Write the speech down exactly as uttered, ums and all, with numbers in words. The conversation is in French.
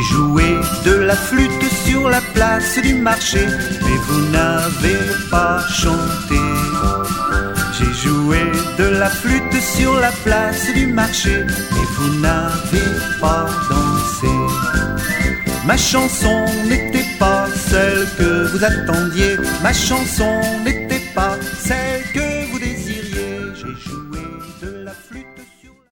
joué de la flûte sur la place du marché, mais vous n'avez pas chanté. J'ai joué de la flûte sur la place du marché, mais vous n'avez pas dansé. Ma chanson n'était pas celle que vous attendiez, ma chanson n'était pas celle que